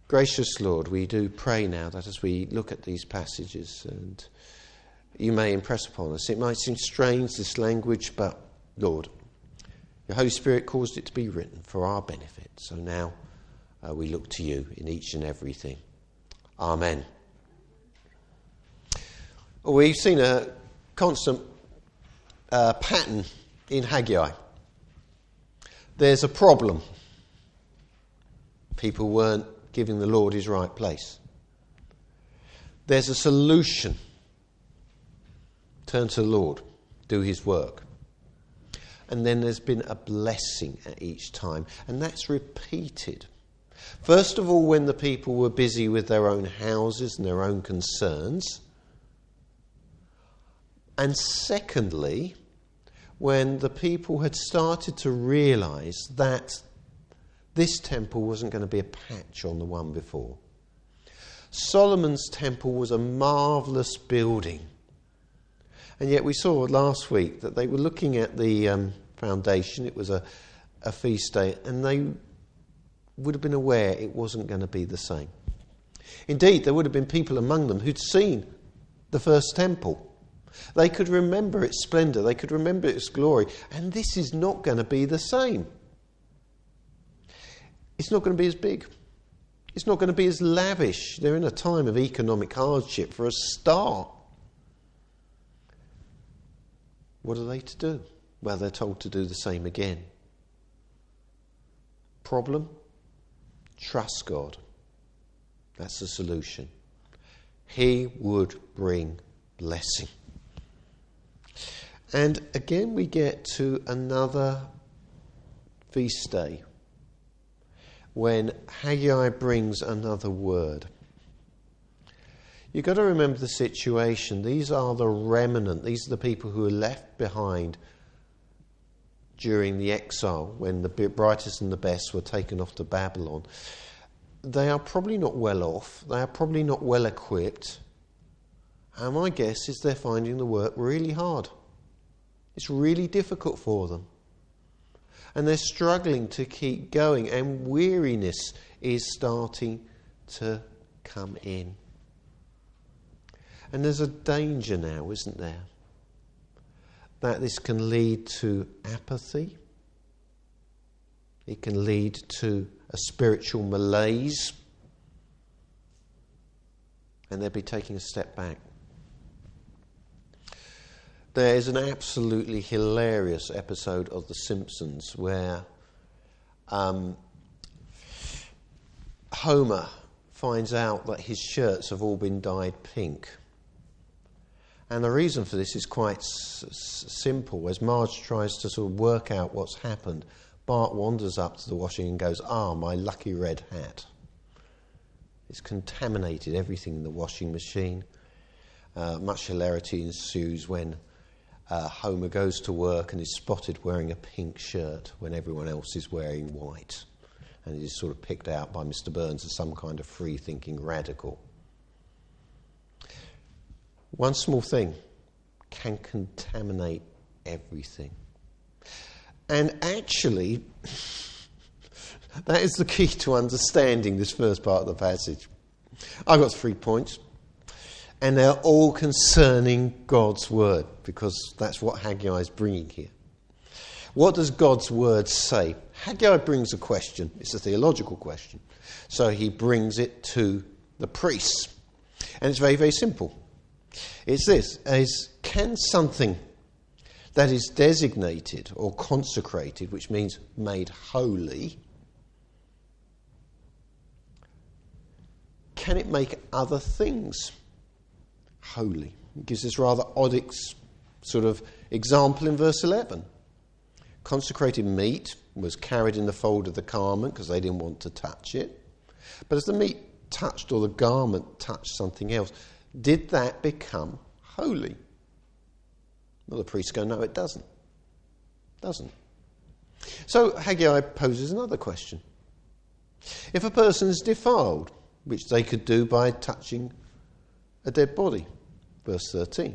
Gracious Lord, we do pray now that as we look at these passages, and you may impress upon us, it might seem strange, this language, but Lord, your Holy Spirit caused it to be written for our benefit. So now we look to you in each and everything. Amen. We've seen a constant pattern in Haggai. There's a problem. People weren't giving the Lord his right place. There's a solution. Turn to the Lord, do his work. And then there's been a blessing at each time, and that's repeated. First of all, when the people were busy with their own houses and their own concerns. And secondly, when the people had started to realise that this temple wasn't going to be a patch on the one before. Solomon's temple was a marvellous building. And yet we saw last week that they were looking at the foundation. It was a feast day, and they would have been aware it wasn't going to be the same. Indeed, there would have been people among them who'd seen the first temple. They could remember its splendour, they could remember its glory, and this is not going to be the same. It's not going to be as big. It's not going to be as lavish. They're in a time of economic hardship for a start. What are they to do? Well, they're told to do the same again. Problem? Trust God. That's the solution. He would bring blessing. And again we get to another feast day when Haggai brings another word. You've got to remember the situation. These are the remnant. These are the people who were left behind during the exile when the brightest and the best were taken off to Babylon. They are probably not well off. They are probably not well equipped. And my guess is they're finding the work really hard. It's really difficult for them. And they're struggling to keep going, and weariness is starting to come in. And there's a danger now, isn't there? That this can lead to apathy. It can lead to a spiritual malaise. And they'll be taking a step back. There is an absolutely hilarious episode of The Simpsons where Homer finds out that his shirts have all been dyed pink. And the reason for this is quite simple. As Marge tries to sort of work out what's happened, Bart wanders up to the washing and goes, my lucky red hat. It's contaminated everything in the washing machine. Much hilarity ensues when Homer goes to work and is spotted wearing a pink shirt when everyone else is wearing white. And he is sort of picked out by Mr. Burns as some kind of free-thinking radical. One small thing can contaminate everything. And actually, that is the key to understanding this first part of the passage. I've got 3 points. And they're all concerning God's word, because that's what Haggai is bringing here. What does God's word say? Haggai brings a question. It's a theological question. So he brings it to the priests. And it's very, very simple. It's this, can something that is designated or consecrated, which means made holy, can it make other things holy? It gives this rather odd sort of example in verse 11. Consecrated meat was carried in the fold of the garment because they didn't want to touch it. But as the meat touched or the garment touched something else, did that become holy? Well, the priests go, no, it doesn't. Doesn't. So Haggai poses another question. If a person is defiled, which they could do by touching a dead body, verse 13.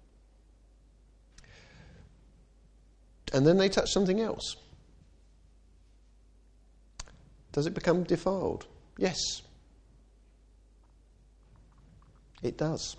And then they touch something else. Does it become defiled? Yes. It does.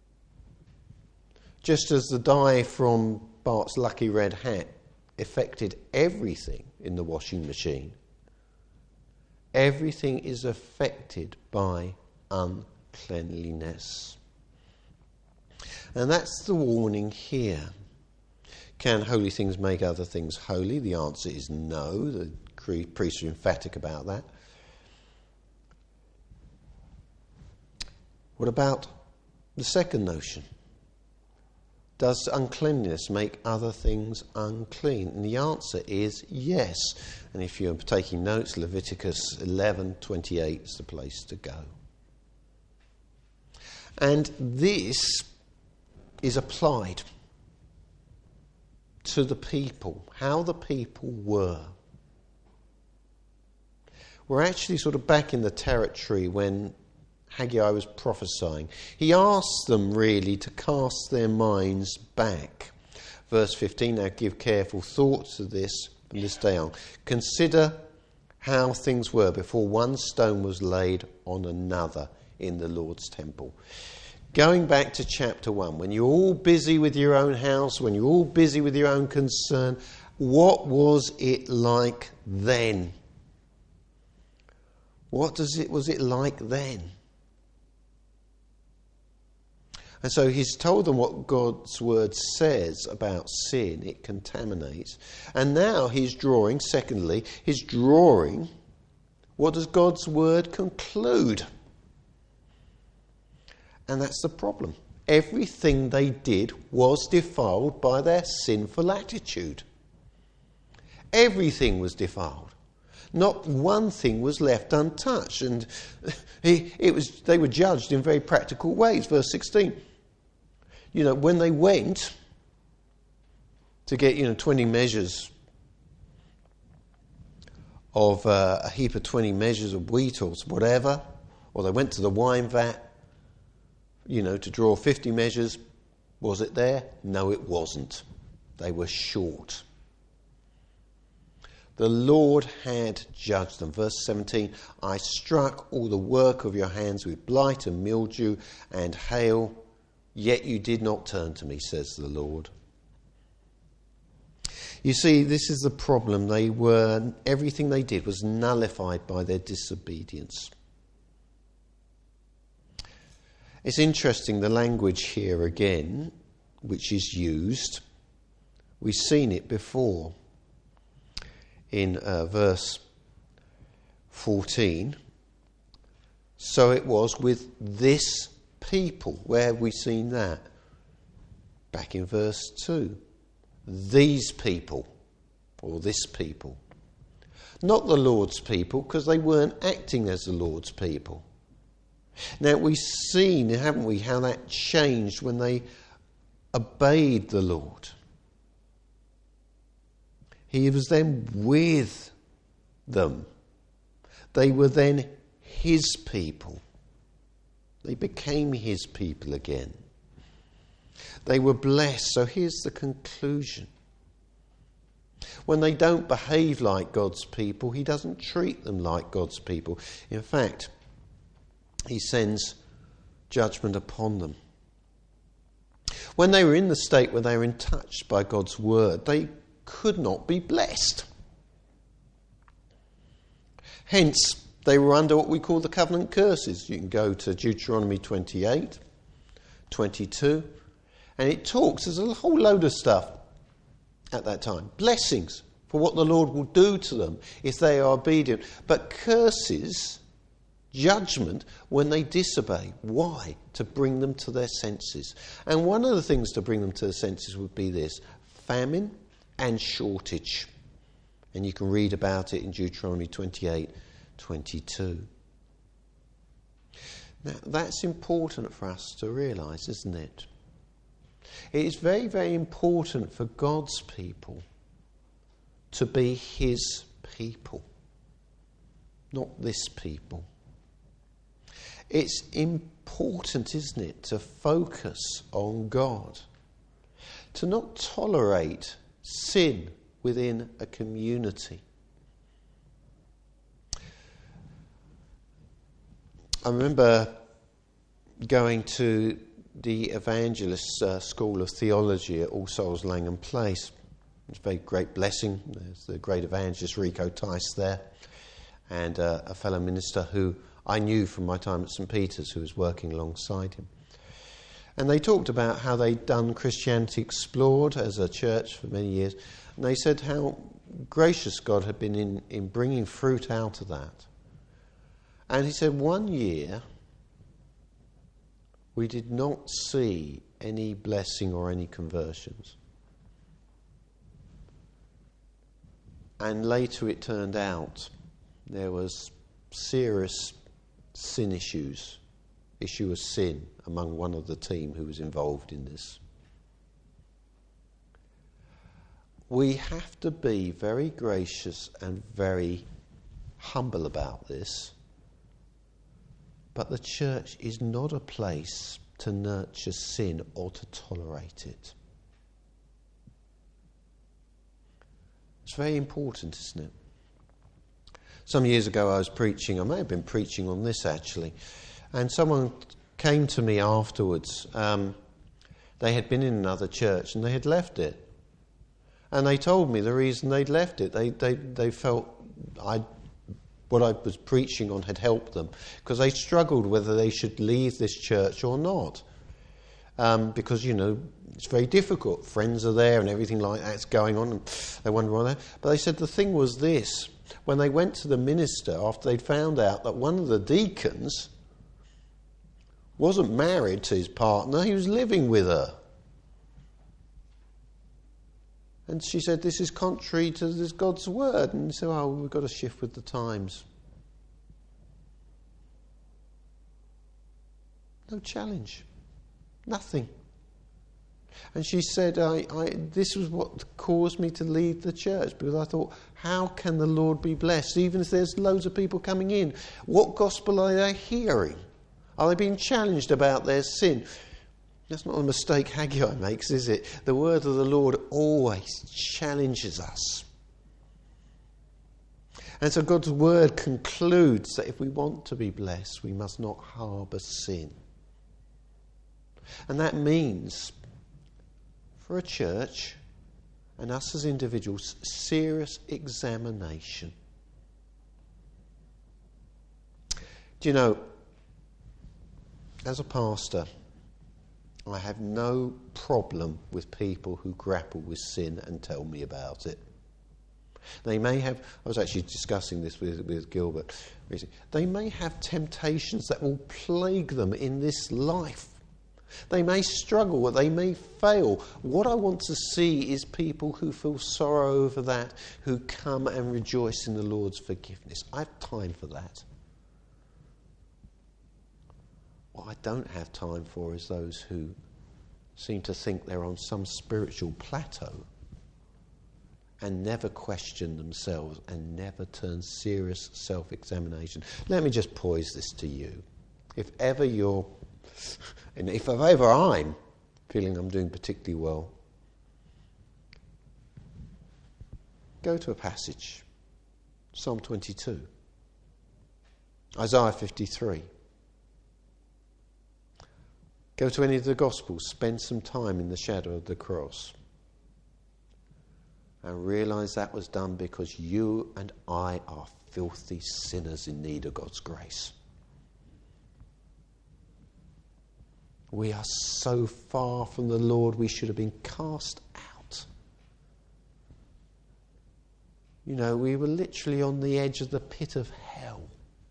Just as the dye from Bart's Lucky Red Hat affected everything in the washing machine, everything is affected by uncleanliness. And that's the warning here. Can holy things make other things holy? The answer is no. The priests are emphatic about that. What about the second notion? Does uncleanliness make other things unclean? And the answer is yes. And if you're taking notes, Leviticus 11:28 is the place to go. And this is applied to the people, how the people were. We're actually sort of back in the territory when Haggai was prophesying. He asked them really to cast their minds back. Verse 15, now give careful thought to this from this day on. Consider how things were before one stone was laid on another in the Lord's temple. Going back to chapter 1, when you're all busy with your own house, when you're all busy with your own concern, what was it like then? Was it like then? And so he's told them what God's word says about sin. It contaminates. And now he's drawing, secondly, what does God's word conclude? And that's the problem. Everything they did was defiled by their sinful attitude. Everything was defiled. Not one thing was left untouched. And they were judged in very practical ways. Verse 16. When they went to get, 20 measures of a heap of 20 measures of wheat or whatever, or they went to the wine vat, to draw 50 measures, was it there? No, it wasn't. They were short. The Lord had judged them. Verse 17, I struck all the work of your hands with blight and mildew and hail, yet you did not turn to me, says the Lord. You see, this is the problem. Everything they did was nullified by their disobedience. It's interesting, the language here again, which is used. We've seen it before in verse 14. So it was with this people. Where have we seen that? Back in verse 2. These people, or this people. Not the Lord's people, because they weren't acting as the Lord's people. Now we've seen, haven't we, how that changed when they obeyed the Lord. He was then with them. They were then his people. They became his people again. They were blessed. So here's the conclusion. When they don't behave like God's people, he doesn't treat them like God's people. In fact, he sends judgment upon them. When they were in the state where they were in touch by God's word, they could not be blessed. Hence, they were under what we call the covenant curses. You can go to Deuteronomy 28, 22, and it talks, there's a whole load of stuff at that time. Blessings for what the Lord will do to them if they are obedient. But curses, judgment, when they disobey. Why? To bring them to their senses. And one of the things to bring them to their senses would be this: famine and shortage. And you can read about it in Deuteronomy 28, 22. Now, that's important for us to realise, isn't it? It is very, very important for God's people to be his people, not this people. It's important, isn't it, to focus on God, to not tolerate sin within a community. I remember going to the Evangelist School of Theology at All Souls Langham Place. It's a very great blessing. There's the great evangelist Rico Tice there, and a fellow minister who I knew from my time at St. Peter's who was working alongside him. And they talked about how they'd done Christianity Explored as a church for many years. And they said how gracious God had been in bringing fruit out of that. And he said, one year we did not see any blessing or any conversions. And later it turned out there was serious sin issues, issue of sin among one of the team who was involved in this. We have to be very gracious and very humble about this, but the church is not a place to nurture sin or to tolerate it. It's very important, isn't it? Some years ago I was preaching, I may have been preaching on this actually, and someone came to me afterwards. They had been in another church and they had left it. And they told me the reason they'd left it. They felt what I was preaching on had helped them, because they struggled whether they should leave this church or not. Because, it's very difficult. Friends are there and everything like that's going on, and they wonder why. But they said the thing was this: when they went to the minister after they'd found out that one of the deacons wasn't married to his partner, he was living with her. And she said, this is contrary to this God's word. And he said, we've got to shift with the times. No challenge. Nothing. And she said, this was what caused me to leave the church, because I thought, how can the Lord be blessed, even if there's loads of people coming in? What gospel are they hearing? Are they being challenged about their sin? That's not a mistake Haggai makes, is it? The word of the Lord always challenges us. And so God's word concludes that if we want to be blessed, we must not harbour sin. And that means, for a church and us as individuals, serious examination. Do you know, as a pastor, I have no problem with people who grapple with sin and tell me about it. They may have, I was actually discussing this with Gilbert recently, they may have temptations that will plague them in this life. They may struggle, they may fail. What I want to see is people who feel sorrow over that, who come and rejoice in the Lord's forgiveness. I have time for that. What I don't have time for is those who seem to think they're on some spiritual plateau and never question themselves and never turn serious self-examination. Let me just pose this to you. If ever I'm feeling I'm doing particularly well, go to a passage. Psalm 22. Isaiah 53. Go to any of the Gospels, spend some time in the shadow of the cross, and realise that was done because you and I are filthy sinners in need of God's grace. We are so far from the Lord, we should have been cast out. We were literally on the edge of the pit of hell.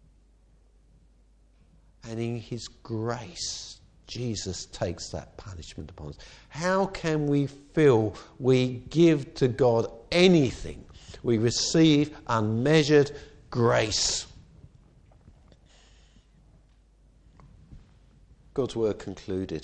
And in His grace, Jesus takes that punishment upon us. How can we feel we give to God anything? We receive unmeasured grace. God's word concluded.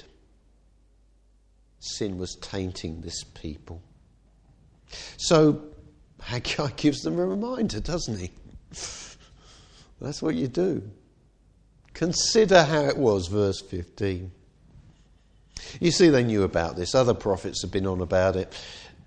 Sin was tainting this people. So Haggai gives them a reminder, doesn't he? That's what you do. Consider how it was, verse 15. You see, they knew about this. Other prophets have been on about it.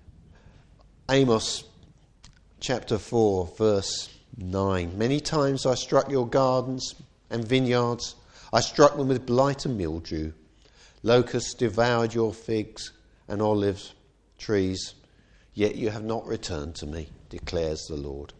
Amos chapter 4, verse 9. Many times I struck your gardens and vineyards. I struck them with blight and mildew. Locusts devoured your figs and olive trees, yet you have not returned to me, declares the Lord.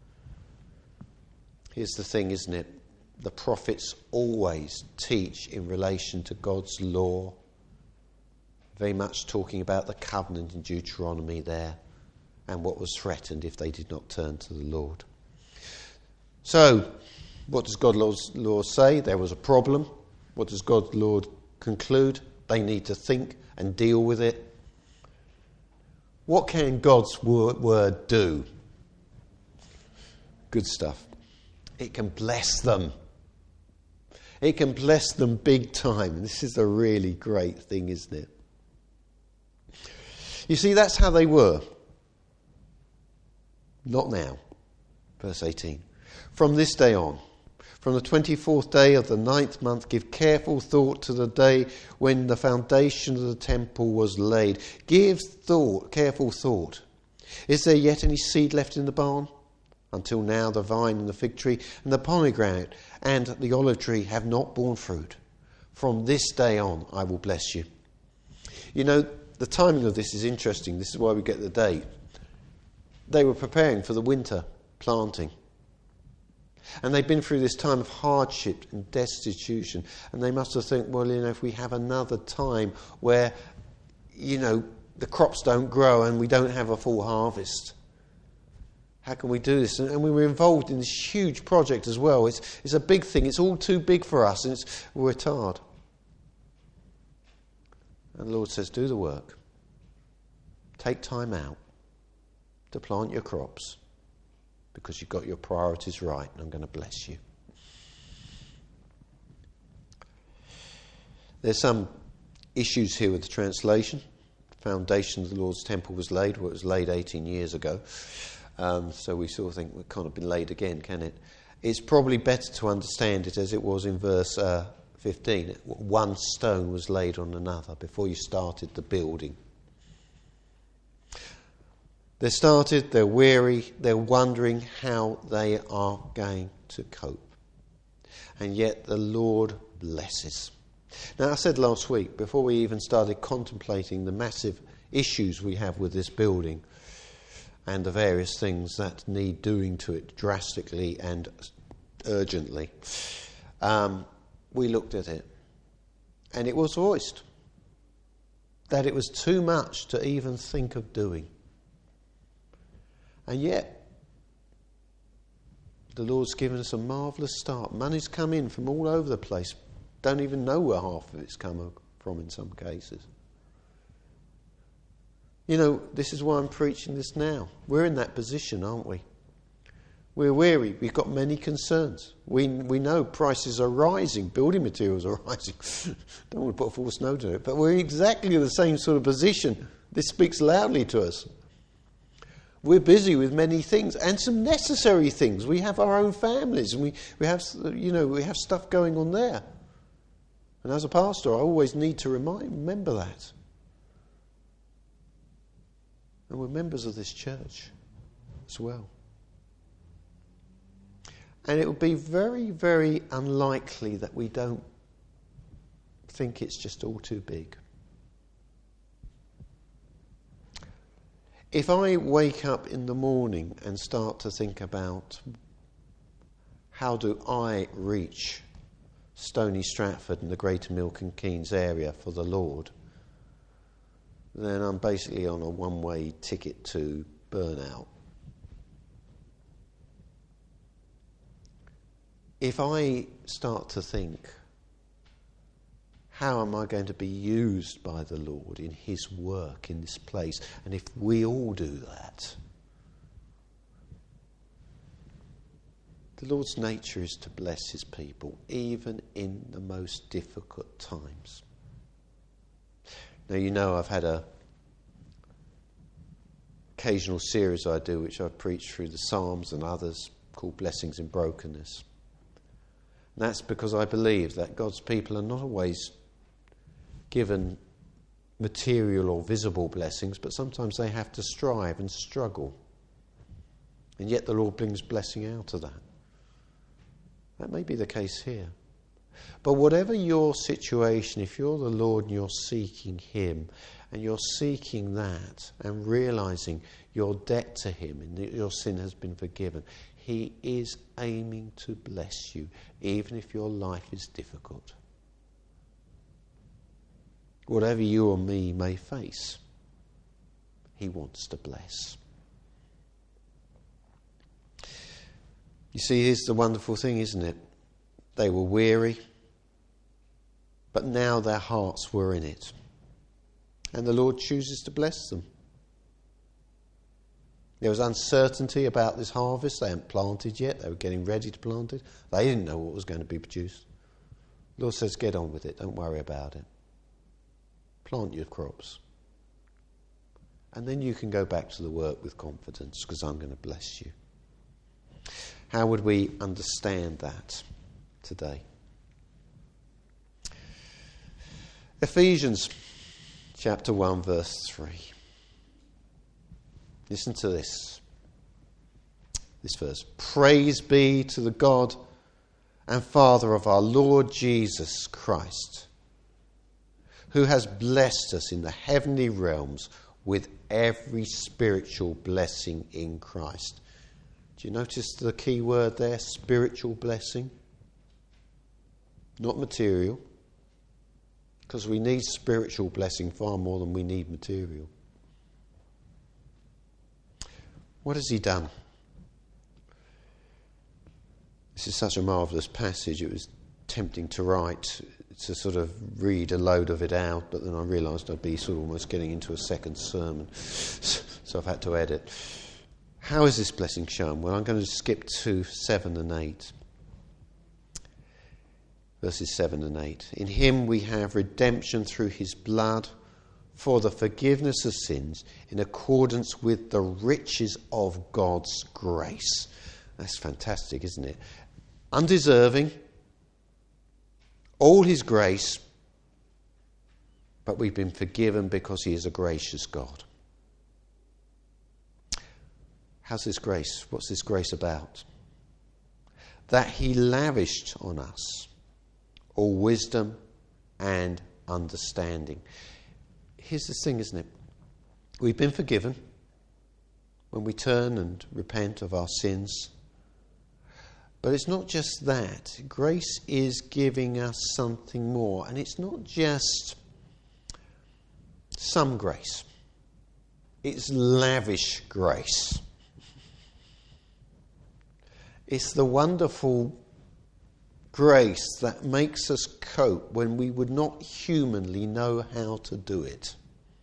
Here's the thing, isn't it? The prophets always teach in relation to God's law, very much talking about the covenant in Deuteronomy there and what was threatened if they did not turn to the Lord. So, what does God's law say? There was a problem. What does God's law conclude? They need to think and deal with it. What can God's word do? Good stuff. It can bless them. It can bless them big time. This is a really great thing, isn't it? You see, that's how they were. Not now. Verse 18. From this day on, from the 24th day of the 9th month, give careful thought to the day when the foundation of the temple was laid. Give thought, careful thought. Is there yet any seed left in the barn? Until now the vine and the fig tree and the pomegranate and the olive tree have not borne fruit. From this day on I will bless you. You know, the timing of this is interesting. This is why we get the date. They were preparing for the winter planting. And they've been through this time of hardship and destitution. And they must have thought, well, if we have another time where, the crops don't grow and we don't have a full harvest, how can we do this? And we were involved in this huge project as well. It's a big thing. It's all too big for us. And we're tired. And the Lord says, do the work. Take time out to plant your crops, because you've got your priorities right, and I'm going to bless you. There's some issues here with the translation. The foundation of the Lord's temple was laid. Well, it was laid 18 years ago. So we sort of think it can't have been laid again, can it? It's probably better to understand it as it was in verse 15. One stone was laid on another before you started the building. They started, they're weary, they're wondering how they are going to cope. And yet the Lord blesses. Now, I said last week, before we even started contemplating the massive issues we have with this building and the various things that need doing to it drastically and urgently, we looked at it. And it was voiced that it was too much to even think of doing. And yet, the Lord's given us a marvellous start. Money's come in from all over the place. Don't even know where half of it's come from in some cases. This is why I'm preaching this now. We're in that position, aren't we? We're weary. We've got many concerns. We know prices are rising. Building materials are rising. Don't want to put a false note on it. But we're exactly in the same sort of position. This speaks loudly to us. We're busy with many things and some necessary things. We have our own families and we have stuff going on there. And as a pastor, I always need to remember that. And we're members of this church as well. And it would be very, very unlikely that we don't think it's just all too big. If I wake up in the morning and start to think about how do I reach Stony Stratford and the Greater Milton Keynes area for the Lord, then I'm basically on a one-way ticket to burnout. If I start to think, how am I going to be used by the Lord in His work in this place? And if we all do that, the Lord's nature is to bless His people, even in the most difficult times. Now, I've had a occasional series I do, which I preach through the Psalms and others, called Blessings in Brokenness. And that's because I believe that God's people are not always given material or visible blessings, but sometimes they have to strive and struggle. And yet the Lord brings blessing out of that. That may be the case here. But whatever your situation, if you're the Lord and you're seeking Him, and you're seeking that and realising your debt to Him and that your sin has been forgiven, He is aiming to bless you, even if your life is difficult. Whatever you or me may face, He wants to bless. You see, here's the wonderful thing, isn't it? They were weary, but now their hearts were in it. And the Lord chooses to bless them. There was uncertainty about this harvest. They hadn't planted yet. They were getting ready to plant it. They didn't know what was going to be produced. The Lord says, get on with it. Don't worry about it. Plant your crops. And then you can go back to the work with confidence, because I'm going to bless you. How would we understand that today? Ephesians chapter 1 verse 3. Listen to this verse. Praise be to the God and Father of our Lord Jesus Christ, who has blessed us in the heavenly realms with every spiritual blessing in Christ. Do you notice the key word there? Spiritual blessing. Not material. Because we need spiritual blessing far more than we need material. What has He done? This is such a marvellous passage. It was tempting to write, to sort of read a load of it out, but then I realised I'd be sort of almost getting into a second sermon. So I've had to edit. How is this blessing shown? Well, I'm going to skip to 7 and 8. Verses 7 and 8. In Him we have redemption through His blood, for the forgiveness of sins, in accordance with the riches of God's grace. That's fantastic, isn't it? Undeserving, all His grace, but we've been forgiven because He is a gracious God. How's this grace? What's this grace about? That He lavished on us all wisdom and understanding. Here's the thing, isn't it? We've been forgiven when we turn and repent of our sins. But it's not just that. Grace is giving us something more. And it's not just some grace. It's lavish grace. It's the wonderful grace that makes us cope when we would not humanly know how to do it.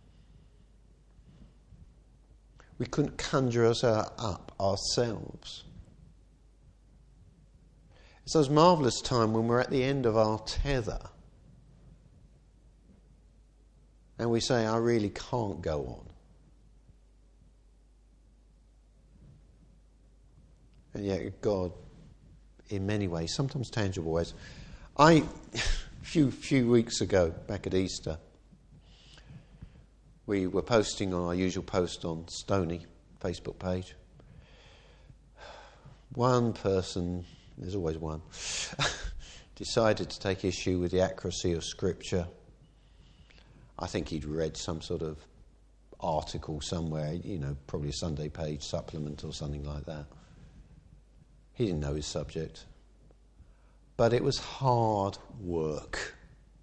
We couldn't conjure us up ourselves. It's those marvellous times when we're at the end of our tether and we say, I really can't go on. And yet God, in many ways, sometimes tangible ways. A few weeks ago, back at Easter, we were posting on our usual post on Stony Facebook page. One person, there's always one, decided to take issue with the accuracy of Scripture. I think he'd read some sort of article somewhere, probably a Sunday page supplement or something like that. He didn't know his subject. But it was hard work.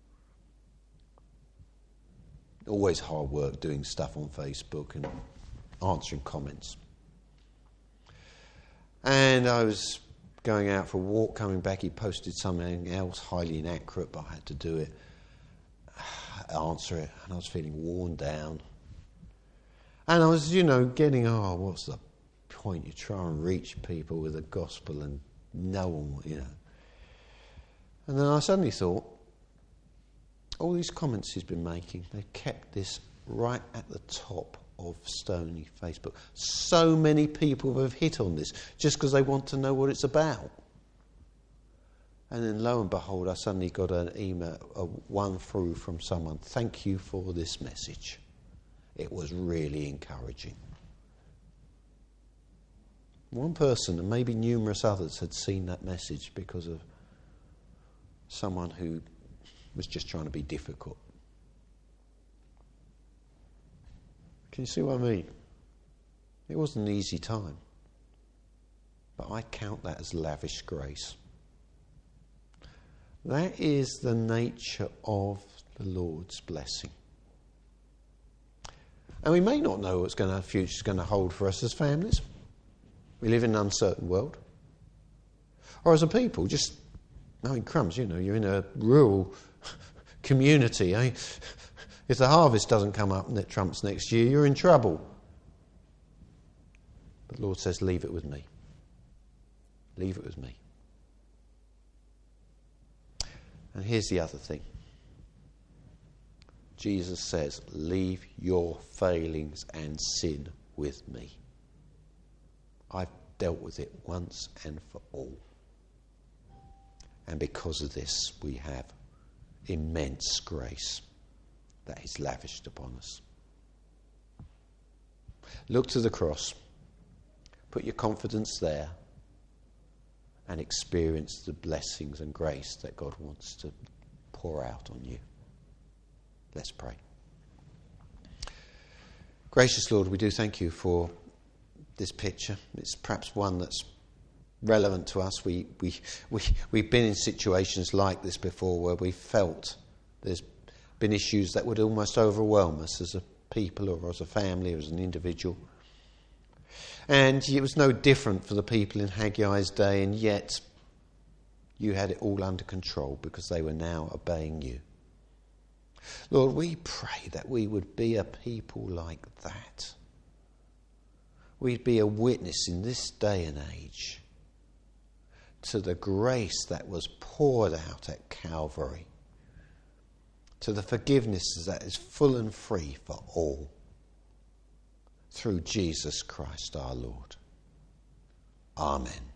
Always hard work doing stuff on Facebook and answering comments. And I was going out for a walk, coming back, he posted something else highly inaccurate, but I had to do it, answer it, and I was feeling worn down. And I was, getting, what's the point? You try and reach people with the gospel and no one, And then I suddenly thought, all these comments he's been making, they've kept this right at the top of Stony Facebook. So many people have hit on this just because they want to know what it's about. And then lo and behold, I suddenly got an email, one through from someone, thank you for this message. It was really encouraging. One person, and maybe numerous others, had seen that message because of someone who was just trying to be difficult. Can you see what I mean? It wasn't an easy time. But I count that as lavish grace. That is the nature of the Lord's blessing. And we may not know what the future is going to hold for us as families. We live in an uncertain world. Or as a people, crumbs, you're in a rural community. If the harvest doesn't come up and it trumps next year, you're in trouble. But the Lord says, leave it with me. Leave it with me. And here's the other thing. Jesus says, leave your failings and sin with me. I've dealt with it once and for all. And because of this, we have immense grace that is lavished upon us. Look to the cross. Put your confidence there. And experience the blessings and grace that God wants to pour out on you. Let's pray. Gracious Lord, we do thank you for this picture. It's perhaps one that's relevant to us. We've been in situations like this before where we felt there's been issues that would almost overwhelm us as a people or as a family or as an individual. And it was no different for the people in Haggai's day, and yet you had it all under control because they were now obeying you. Lord, we pray that we would be a people like that. We'd be a witness in this day and age to the grace that was poured out at Calvary, to the forgiveness that is full and free for all. Through Jesus Christ our Lord. Amen.